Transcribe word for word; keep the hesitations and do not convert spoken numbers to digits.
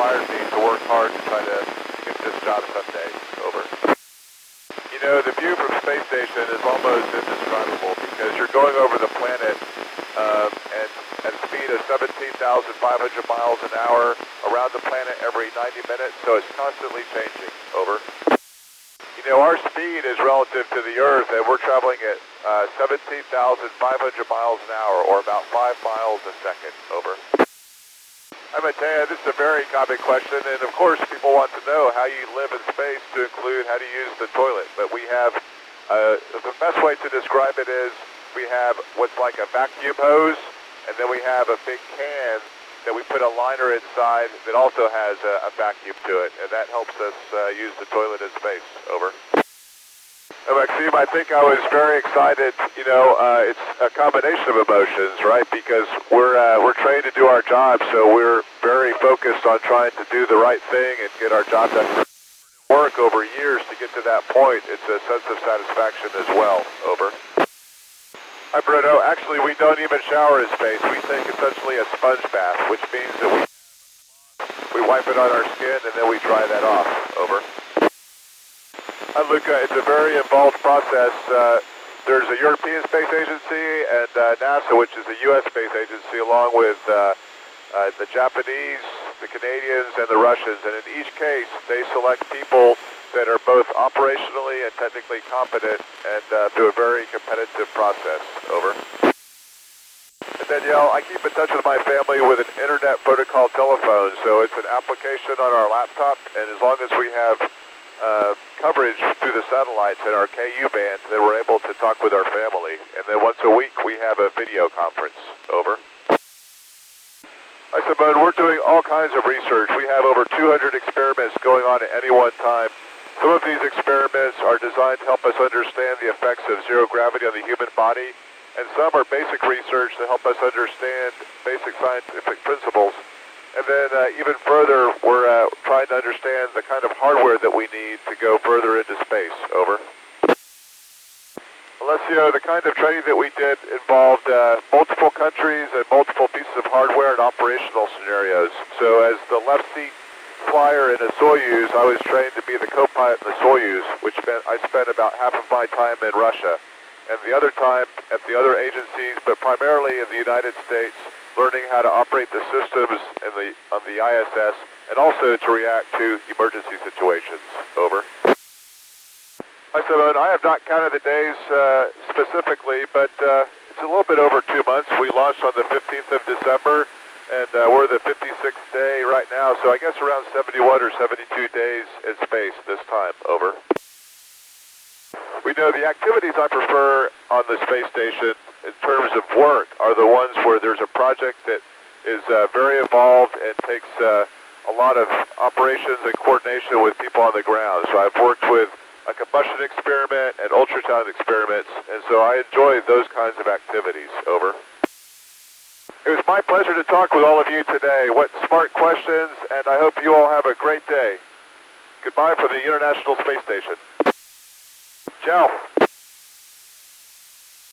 inspired me to work hard to try to get this job someday. Over. You know, the view from space station is almost indescribable because you're going over the planet um, and at a speed of seventeen thousand five hundred miles an hour around the planet every ninety minutes, so it's constantly changing. Over. You know, our speed is relative to the Earth, and we're traveling at uh, seventeen thousand five hundred miles an hour, or about five miles a second. Over. I'm going to tell you, this is a very common question, and of course people want to know how you live in space, to include how to use the toilet. But we have, uh, the best way to describe it is, we have what's like a vacuum hose, and then we have a big can that we put a liner inside that also has a, a vacuum to it, and that helps us uh, use the toilet in space. Over. Uh, Maxime, I think I was very excited. You know, uh, it's a combination of emotions, right? Because we're uh, we're trained to do our job, so we're very focused on trying to do the right thing and get our job done. Work over years to get to that point. It's a sense of satisfaction as well. Over. Hi, Bruno. Actually, we don't even shower in space. We take essentially a sponge bath, which means that we we wipe it on our skin and then we dry that off. Over. Hi, Luca. It's a very involved process. Uh, there's a European Space Agency and uh, NASA, which is a U S space agency, along with uh, uh, the Japanese, the Canadians, and the Russians. And in each case, they select people that are both operationally and technically competent and uh, through a very competitive process. Over. And Danielle, I keep in touch with my family with an internet protocol telephone, so it's an application on our laptop, and as long as we have Uh, coverage through the satellites in our K U band, then we're able to talk with our family. And then once a week we have a video conference. Over. Hi, Simone. We're doing all kinds of research. We have over two hundred experiments going on at any one time. Some of these experiments are designed to help us understand the effects of zero gravity on the human body, and some are basic research to help us understand basic scientific principles. And then uh, even further, we're uh, trying to understand the kind of hardware that we need to go further into space. Over. Alessio, the kind of training that we did involved uh, multiple countries and multiple pieces of hardware and operational scenarios. So as the left seat flyer in a Soyuz, I was trained to be the co-pilot in the Soyuz, which meant I spent about half of my time in Russia. And the other time at the other agencies, but primarily in the United States, learning how to operate the systems in the, on the I S S, and also to react to emergency situations. Over. Hi, Simone. I have not counted the days uh, specifically, but uh, it's a little bit over two months. We launched on the fifteenth of December, and uh, we're the fifty-sixth day right now, so I guess around seventy-one or seventy-two days in space this time. Over. We know the activities I prefer on the space station in terms of work are the ones where there's a project that is uh, very involved and takes uh, a lot of operations and coordination with people on the ground. So I've worked with a combustion experiment and ultrasound experiments, and so I enjoy those kinds of activities. Over. It was my pleasure to talk with all of you today. What smart questions, and I hope you all have a great day. Goodbye from the International Space Station. Ciao.